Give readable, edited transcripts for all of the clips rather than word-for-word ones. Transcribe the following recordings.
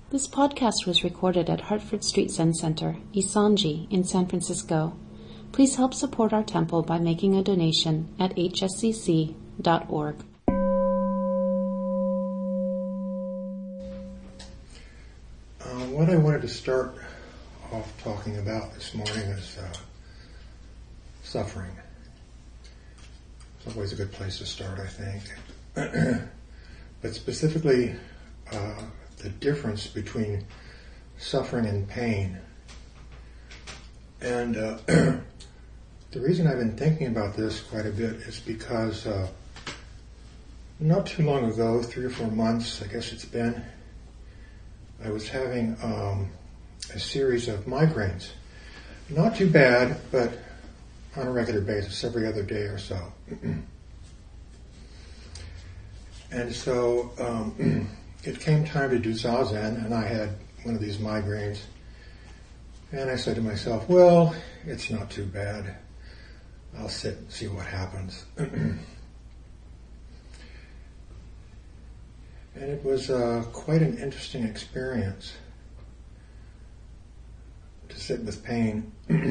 This podcast was recorded at Hartford Street Zen Center, Isanji, in San Francisco. Please help support our temple by making a donation at hscc.org. What I wanted to start off talking about this morning is suffering. It's always a good place to start, I think. But specifically, the difference between suffering and pain. And the reason I've been thinking about this quite a bit is because not too long ago, 3 or 4 months, I guess it's been, I was having a series of migraines. Not too bad, but on a regular basis, every other day or so. And so it came time to do Zazen, and I had one of these migraines. And I said to myself, well, it's not too bad. I'll sit and see what happens. And it was quite an interesting experience to sit with pain.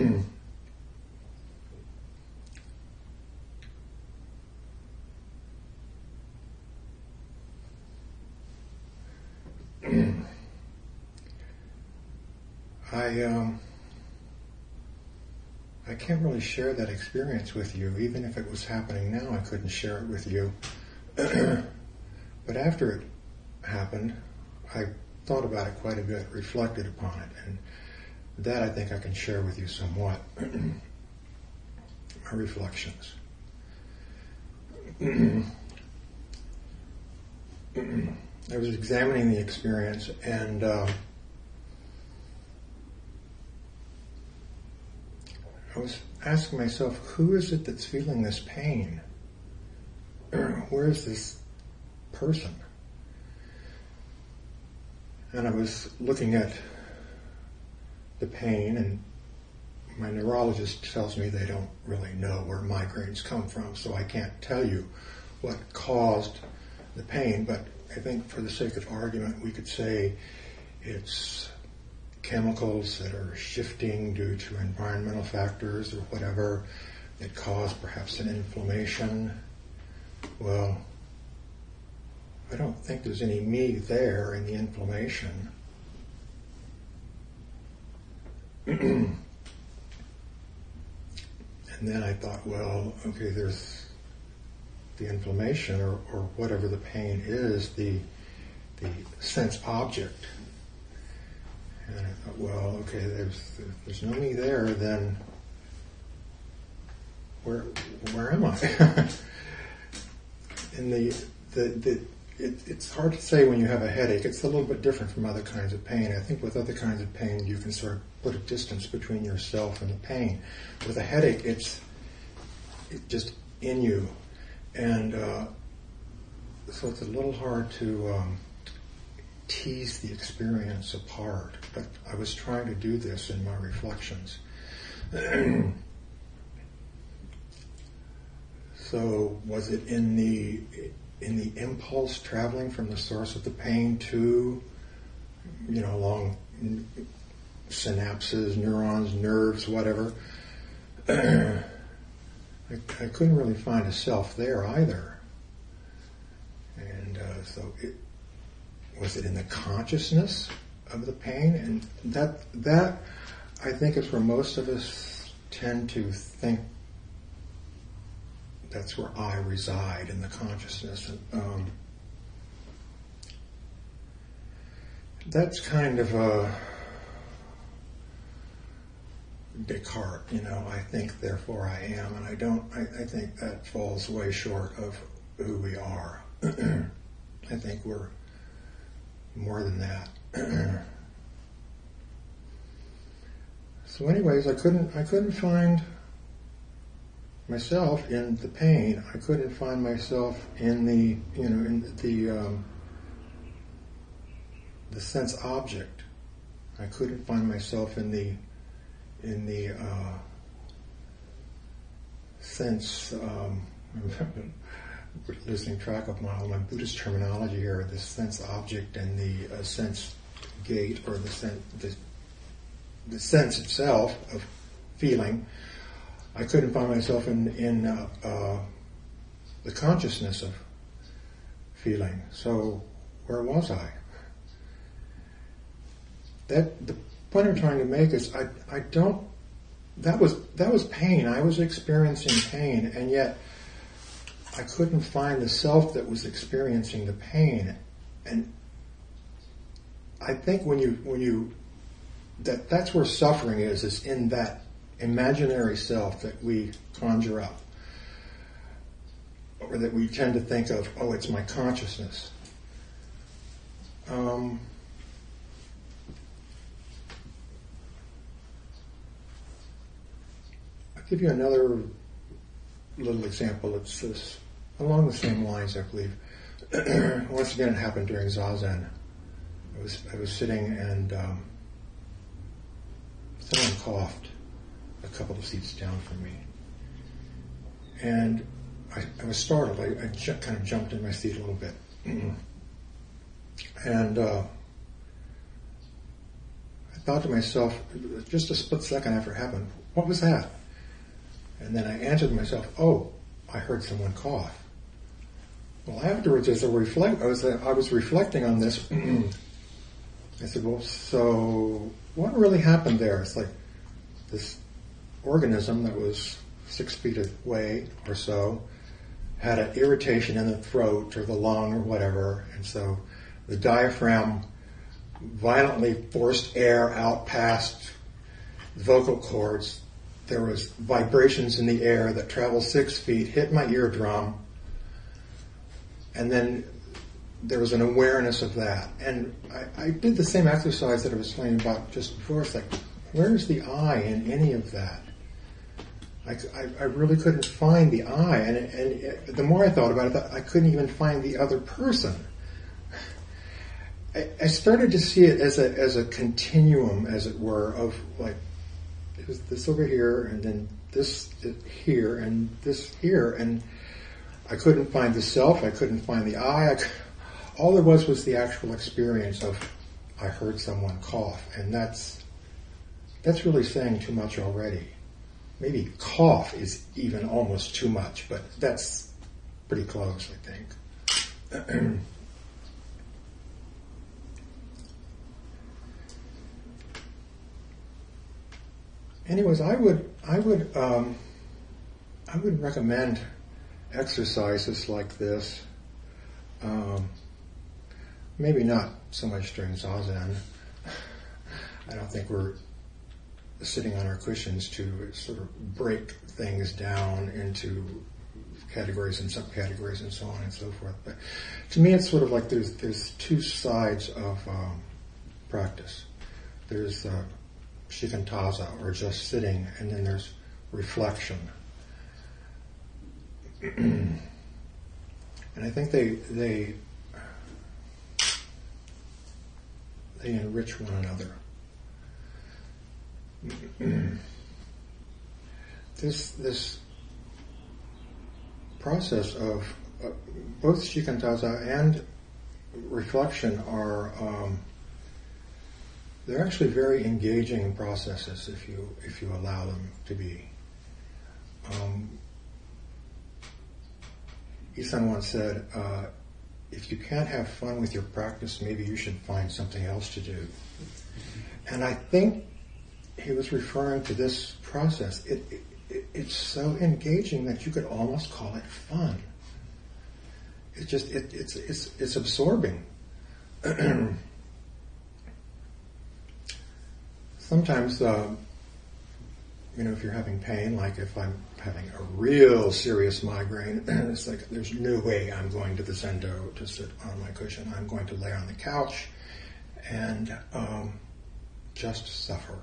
I can't really share that experience with you. Even if it was happening now, I couldn't share it with you. But after it happened, I thought about it quite a bit, reflected upon it, and that I think I can share with you somewhat. My reflections. I was examining the experience, and I was asking myself, who is it that's feeling this pain? Where is this person? And I was looking at the pain, and my neurologist tells me they don't really know where migraines come from, so I can't tell you what caused the pain, but I think for the sake of argument, we could say it's chemicals that are shifting due to environmental factors or whatever that cause perhaps an inflammation. Well, I don't think there's any me there in the inflammation. And then I thought, well, okay, there's the inflammation or whatever the pain is, the sense object. And I thought, well, okay, there's no me there, then where am I? And it's hard to say when you have a headache. It's a little bit different from other kinds of pain. I think with other kinds of pain, you can sort of put a distance between yourself and the pain. With a headache, it's just in you. And so it's a little hard to tease the experience apart, but I was trying to do this in my reflections. So was it in the impulse traveling from the source of the pain to, along synapses, neurons, nerves, whatever? I couldn't really find a self there either. And so was it in the consciousness of the pain? And that I think is where most of us tend to think that's where I reside, in the consciousness. That's kind of Descartes, I think, therefore I am, and I think that falls way short of who we are. I think we're more than that. So anyways, I couldn't find myself in the pain. I couldn't find myself in the sense object. I couldn't find myself in the sense, losing track of all my Buddhist terminology here, the sense object and the sense gate or the sense itself of feeling. I couldn't find myself in the consciousness of feeling. So where was I? The point I'm trying to make is I don't. That was pain. I was experiencing pain, and yet I couldn't find the self that was experiencing the pain. And I think that's where suffering is in that imaginary self that we conjure up, or that we tend to think of, oh, it's my consciousness. I'll give you another little example. It's this, along the same lines, I believe. Once again, it happened during Zazen. I was sitting and someone coughed a couple of seats down from me. And I was startled. I kind of jumped in my seat a little bit. And I thought to myself, just a split second after it happened, what was that? And then I answered myself, oh, I heard someone cough. Well, afterwards, as I was reflecting on this, I said, well, so what really happened there? It's like this organism that was 6 feet away or so had an irritation in the throat or the lung or whatever, and so the diaphragm violently forced air out past the vocal cords. There was vibrations in the air that traveled 6 feet, hit my eardrum, and then there was an awareness of that. And I did the same exercise that I was telling you about just before. It's like, where's the I in any of that? I really couldn't find the I, and the more I thought about it, I couldn't even find the other person. I started to see it as a continuum, as it were, of like, it was this over here, and then this here, and this here, and I couldn't find the self, I couldn't find the I. All there was the actual experience of, I heard someone cough, and that's really saying too much already. Maybe cough is even almost too much, but that's pretty close, I think. Anyways, I would recommend exercises like this. Maybe not so much during Zazen. I don't think we're sitting on our cushions to sort of break things down into categories and subcategories and so on and so forth. But to me, it's sort of like there's two sides of practice. There's shikantaza, or just sitting, and then there's reflection. And I think they enrich one another. This process of both shikantaza and reflection are they're actually very engaging processes if you allow them to be. Isan once said, if you can't have fun with your practice, maybe you should find something else to do. And I think he was referring to this process. It's so engaging that you could almost call it fun. It's absorbing. Sometimes, if you're having pain, like if I'm having a real serious migraine, it's like there's no way I'm going to the Zendo to sit on my cushion. I'm going to lay on the couch and just suffer.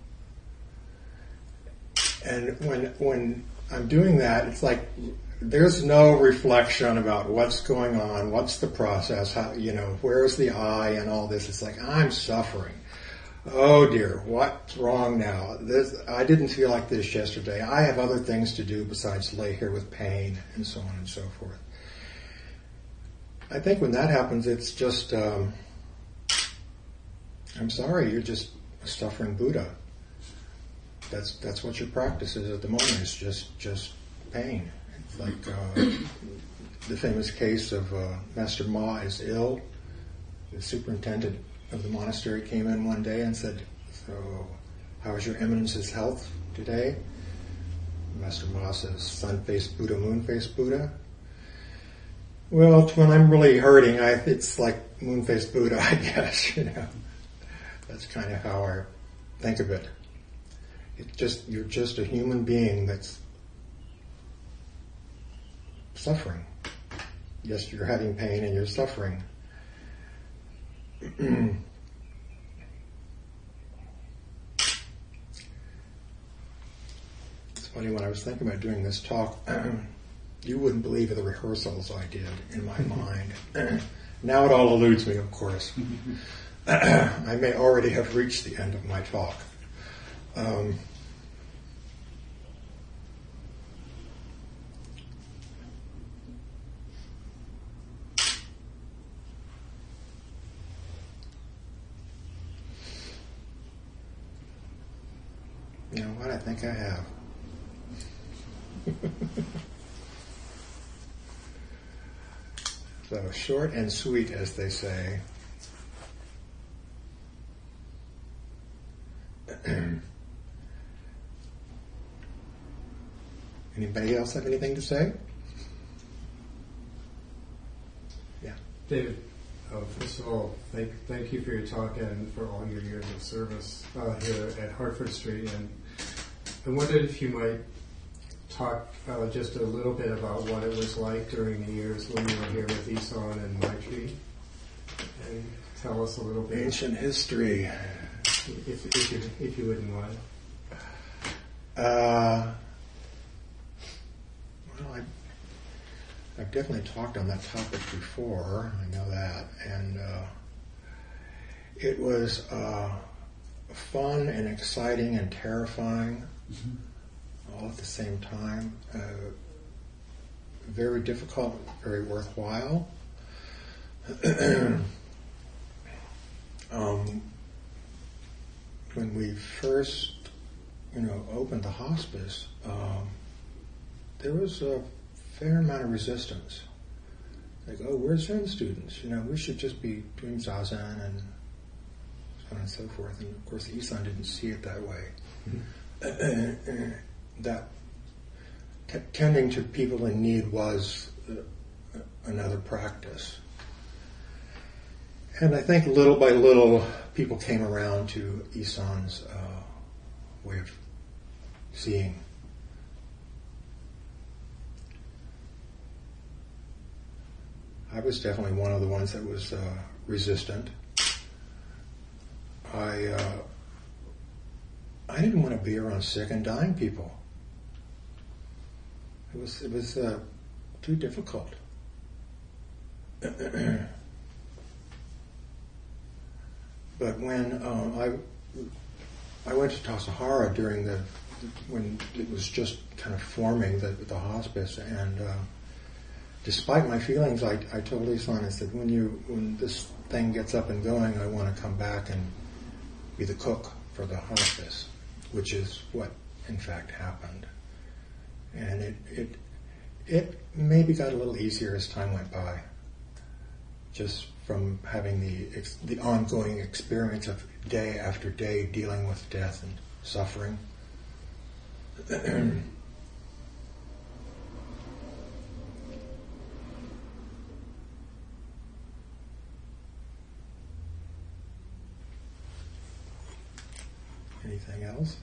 And when I'm doing that, it's like there's no reflection about what's going on, what's the process, how, where's the I and all this. It's like, I'm suffering. Oh dear, what's wrong now? I didn't feel like this yesterday. I have other things to do besides lay here with pain, and so on and so forth. I think when that happens, it's just I'm sorry, you're just a suffering Buddha. That's what your practice is at the moment. It's just pain. It's like the famous case of Master Ma is ill. The superintendent of the monastery came in one day and said, "So, how is your eminence's health today?" Master Ma says, "Sun-faced Buddha, moon-faced Buddha." Well, when I'm really hurting, it's like moon-faced Buddha, I guess. That's kind of how I think of it. You're just a human being that's suffering. Yes, you're having pain and you're suffering. It's funny, when I was thinking about doing this talk, you wouldn't believe the rehearsals I did in my mind. Now it all eludes me, of course. I may already have reached the end of my talk. You know what? I think I have. So, short and sweet, as they say. Anybody else have anything to say? Yeah. David, first of all, thank you for your talk and for all your years of service here at Hartford Street. And I wondered if you might talk just a little bit about what it was like during the years when you were here with Isan and Maitri, and tell us a little bit. Ancient history. If you wouldn't mind. Well, I've definitely talked on that topic before. I know that, and it was fun and exciting and terrifying, all at the same time. Very difficult, very worthwhile. When we first, opened the hospice, there was a fair amount of resistance. Like, oh, we're Zen students, we should just be doing Zazen and so on and so forth. And of course, Isan didn't see it that way. That tending to people in need was another practice. And I think little by little, people came around to Isan's way of seeing. I was definitely one of the ones that was resistant. I didn't want to be around sick and dying people. It was too difficult. But when I went to Tassajara when it was just kind of forming the hospice, and despite my feelings, I told Isan, I said, when this thing gets up and going, I want to come back and be the cook for the hospice, which is what in fact happened. And it maybe got a little easier as time went by, just from having the ongoing experience of day after day dealing with death and suffering. Anything else?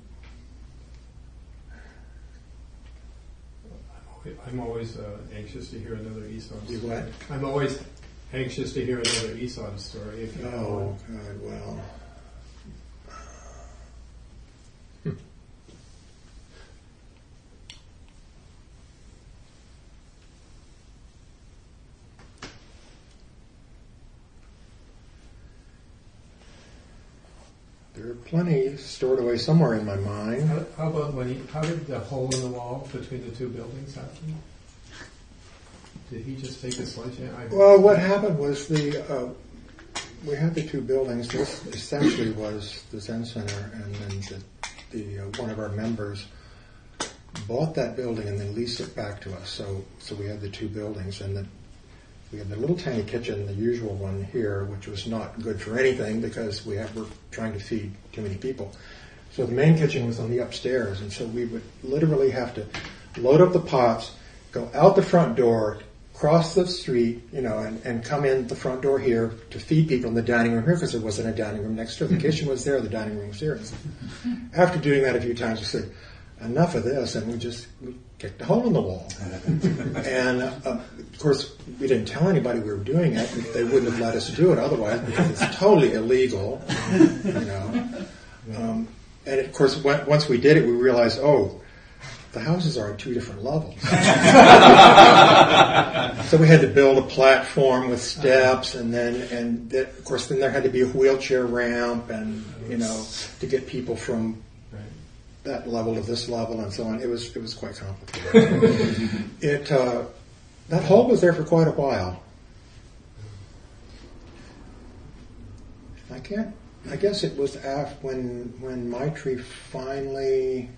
I'm always anxious to hear another Isan story. You what? I'm always anxious to hear another Isan story. If you God, well. There are plenty stored away somewhere in my mind. How about how did the hole in the wall between the two buildings happen? Did he just take a sledgehammer? Well, what happened was the we had the two buildings. This essentially was the Zen Center, and then the one of our members bought that building and then leased it back to us. So we had the two buildings, and we had the little tiny kitchen, the usual one here, which was not good for anything because we're trying to feed too many people. So the main kitchen was on the upstairs, and so we would literally have to load up the pots, go out the front door, cross the street, and come in the front door here to feed people in the dining room here because there wasn't a dining room next door. The kitchen was there, the dining room was here. After doing that a few times, we said, enough of this, and we kicked a hole in the wall. And of course, we didn't tell anybody we were doing it. They wouldn't have let us do it otherwise because it's totally illegal, And of course, once we did it, we realized, the houses are on two different levels. So we had to build a platform with steps, and of course then there had to be a wheelchair ramp, and to get people from that level to this level and so on. It was quite complicated. That hole was there for quite a while. I guess it was after when Maitri finally.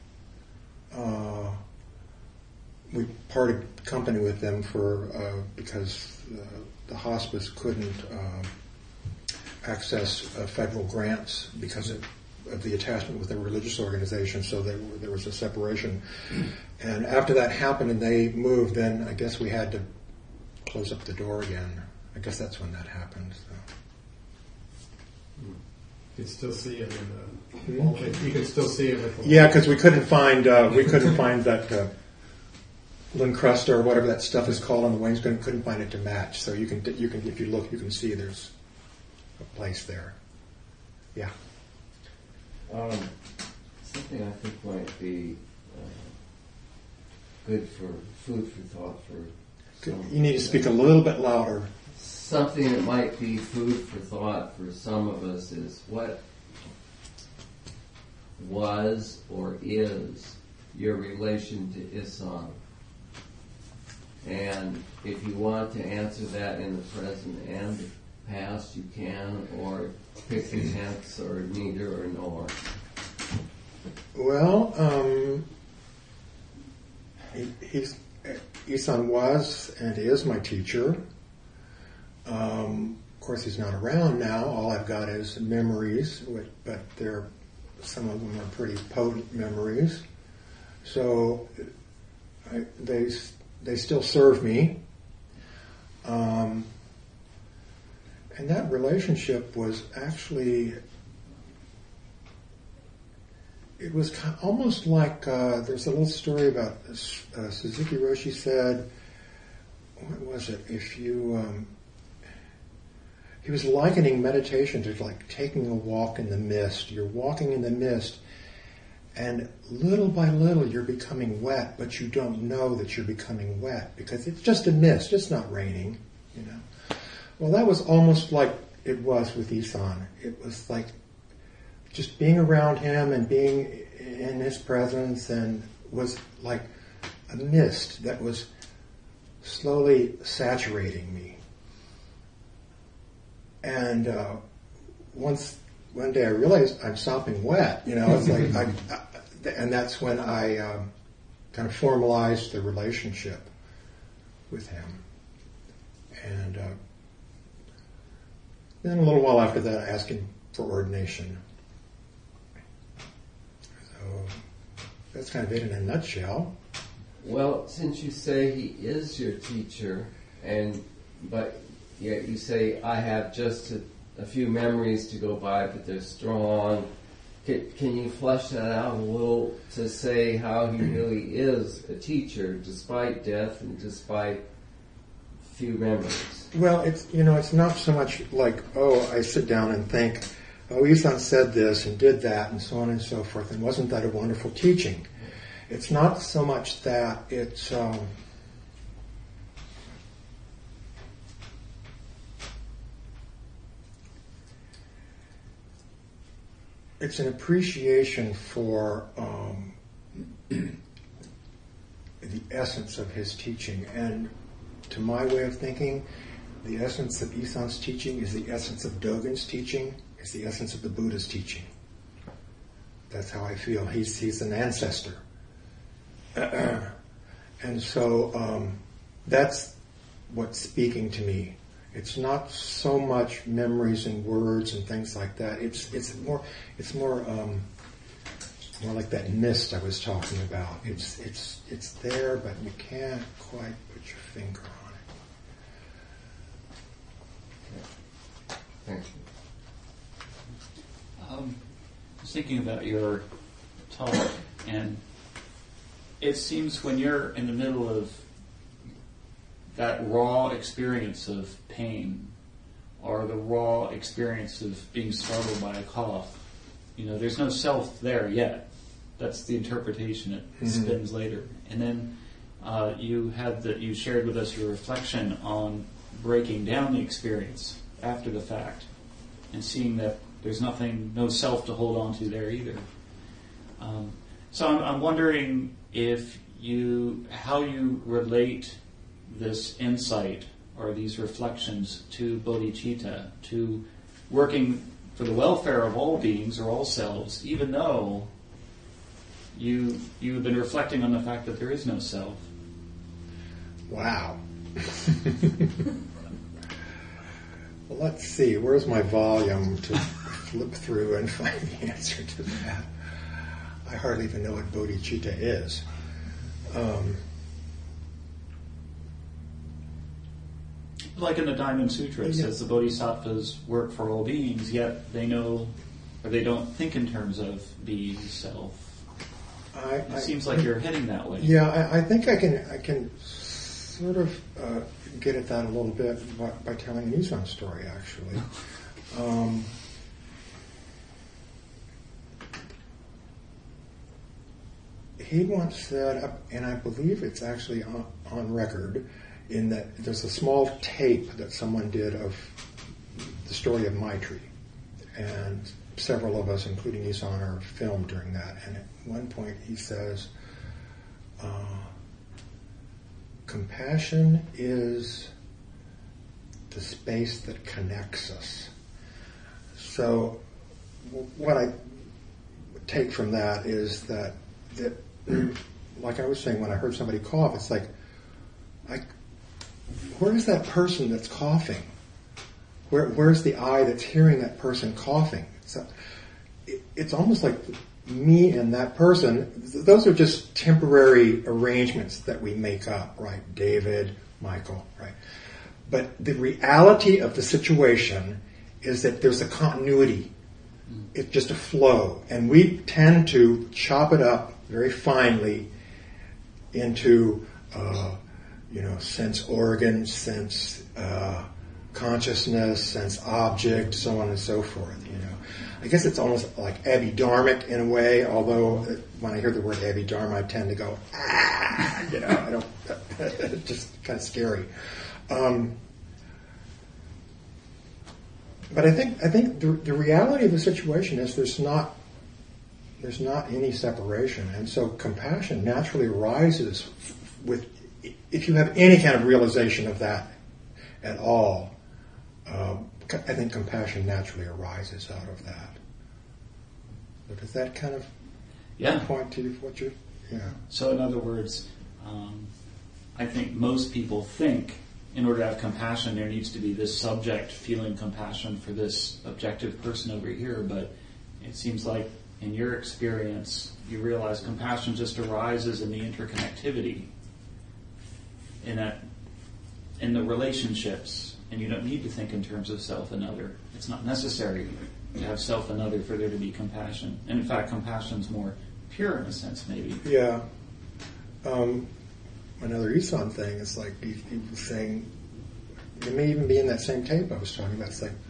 We parted company with them because the hospice couldn't access federal grants because of the attachment with their religious organization, so there was a separation. And after that happened and they moved, then I guess we had to close up the door again. I guess that's when that happened. So. You can still see it in the wallpaper. You can still see it. Yeah, because we couldn't find that Lincrusta or whatever that stuff is called on the wainscot. Couldn't find it to match. So you can if you look, you can see there's a place there. Yeah. Something I think might be good for food for thought for. You need to speak a little bit louder. Something that might be food for thought for some of us is what was or is your relation to Isan? And if you want to answer that in the present and the past, you can, or pick the tense, or neither, or nor. Well, Isan was and is my teacher. Of course, he's not around now. All I've got is memories, but some of them are pretty potent memories. So they still serve me. And that relationship was actually, it was almost like, there's a little story about Suzuki Roshi said, what was it? He was likening meditation to like taking a walk in the mist. You're walking in the mist, and little by little you're becoming wet, but you don't know that you're becoming wet because it's just a mist. It's not raining, Well, that was almost like it was with Isan. It was like just being around him and being in his presence, and was like a mist that was slowly saturating me. And one day I realized I'm sopping wet. It's like, and that's when I kind of formalized the relationship with him. And then a little while after that, I asked him for ordination. So that's kind of it in a nutshell. Well, since you say he is your teacher, but yet you say, I have just a few memories to go by, but they're strong. Can you flesh that out a little to say how he really is a teacher despite death and despite few memories? Well, it's not so much like, I sit down and think, Isan said this and did that and so on and so forth, and wasn't that a wonderful teaching? It's not so much that, it's an appreciation for the essence of his teaching. And to my way of thinking, the essence of Isan's teaching is the essence of Dogen's teaching, is the essence of the Buddha's teaching. That's how I feel. He's an ancestor. And so that's what's speaking to me. It's not so much memories and words and things like that. It's more like that mist I was talking about. It's there, but you can't quite put your finger on it. Thank you. I was thinking about your talk, and it seems when you're in the middle of that raw experience of pain, or the raw experience of being startled by a cough, there's no self there yet. That's the interpretation it spins later. And then you shared with us your reflection on breaking down the experience after the fact, and seeing that there's no self to hold on to there either. So I'm wondering how you relate this insight or these reflections to bodhicitta, to working for the welfare of all beings or all selves, even though you've been reflecting on the fact that there is no self. Wow. Well, let's see. Where's my volume to flip through and find the answer to that? I hardly even know what bodhicitta is. Like in the Diamond Sutra, it says the bodhisattvas work for all beings, yet they know, or they don't think in terms of being self. It seems like you're heading that way. Yeah, I think I can sort of get at that a little bit by telling an Isan story, actually. He once said, and I believe it's actually on record, in that there's a small tape that someone did of the story of Maitri, and several of us, including Isan, are filmed during that. And at one point he says, compassion is the space that connects us. So what I take from that is that like I was saying, when I heard somebody cough, it's like, where is that person that's coughing? Where's the eye that's hearing that person coughing? It's almost like me and that person, those are just temporary arrangements that we make up, right? David, Michael, right? But the reality of the situation is that there's a continuity. It's just a flow. And we tend to chop it up very finely into, sense organs, sense consciousness, sense object, so on and so forth, I guess it's almost like abhidharmic in a way, although when I hear the word abhidharma, I tend to go, I don't, it's just kind of scary. But I think the reality of the situation is there's not any separation, and so compassion naturally arises with, if you have any kind of realization of that at all, I think compassion naturally arises out of that. So does that kind of point to what you're... Yeah. So in other words, I think most people think in order to have compassion there needs to be this subject feeling compassion for this objective person over here, but it seems like in your experience you realize compassion just arises in the interconnectivity, in the relationships, and you don't need to think in terms of self and other. It's not necessary to have self and other for there to be compassion. And in fact, compassion's more pure in a sense, maybe. Yeah. Another Isan thing is like he was saying, it may even be in that same tape I was talking about. It's like,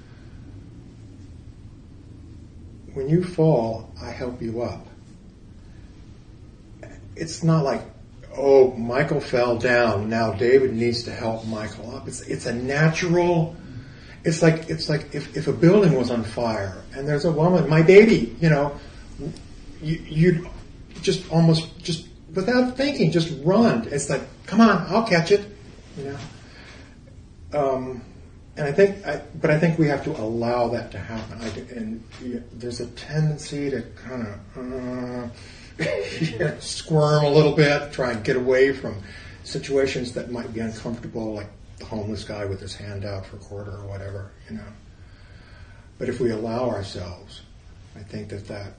when you fall, I help you up. It's not like, oh, Michael fell down, now David needs to help Michael up. It's a natural. It's like if a building was on fire and there's a woman, my baby, you'd just almost just without thinking just run. It's like, come on, I'll catch it, And I think we have to allow that to happen. There's a tendency to kind of squirm a little bit, try and get away from situations that might be uncomfortable, like the homeless guy with his hand out for a quarter or whatever, you know. But if we allow ourselves, I think that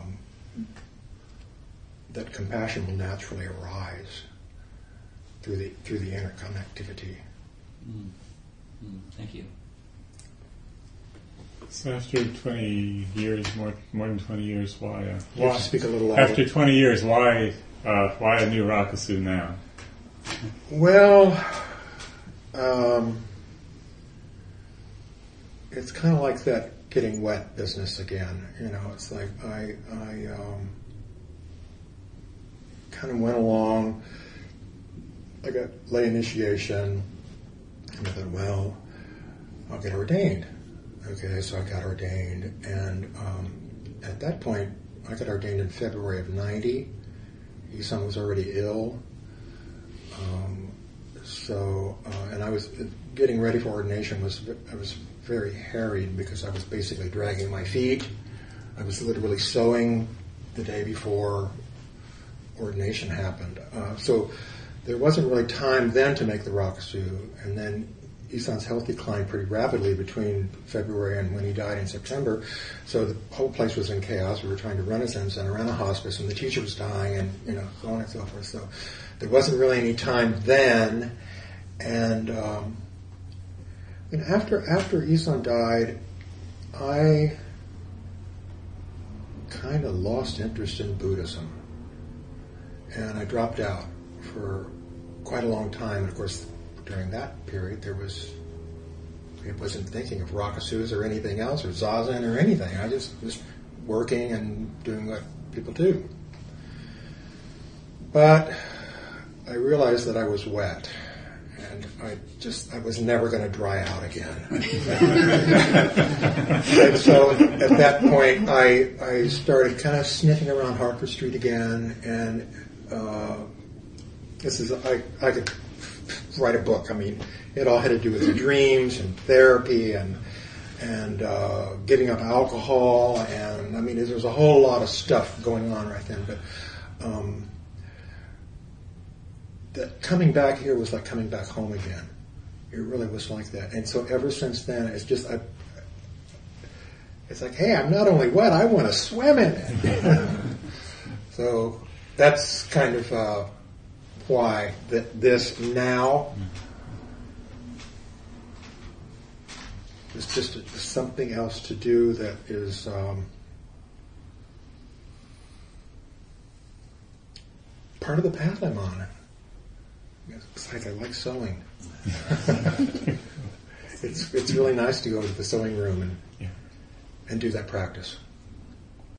compassion will naturally arise through the interconnectivity. Thank you. So after 20 years, more than 20 years, why? You have to speak a little louder. After 20 years, why a new Rakusu now? Well, it's kind of like that getting wet business again. You know, it's like I kind of went along. I got lay initiation, and I thought, well, I'll get ordained. Okay, so I got ordained, and at that point, I got ordained in February of '90. Isan was already ill, and I was getting ready for ordination. I was very harried because I was basically dragging my feet. I was literally sewing the day before ordination happened. So there wasn't really time then to make the Rakusu, and then Isan's health declined pretty rapidly between February and when he died in September. So the whole place was in chaos. We were trying to run a Zen center and a hospice, and the teacher was dying, and so on and so forth. So there wasn't really any time then. And after Isan died, I kind of lost interest in Buddhism, and I dropped out for quite a long time. And of course, during that period, it wasn't thinking of Rakusus or anything else, or Zazen or anything. I just was working and doing what people do. But I realized that I was wet, and I was never going to dry out again. And so at that point, I started kind of sniffing around Hartford Street again, and I could write a book. I mean, it all had to do with dreams and therapy and giving up alcohol, and I mean, there was a whole lot of stuff going on right then. But that coming back here was like coming back home again. It really was like that. And so ever since then, it's just it's like, hey, I'm not only wet, I want to swim in it. So that's kind of why this now is just something else to do that is part of the path I'm on. It's like I like sewing. It's really nice to go to the sewing room and do that practice.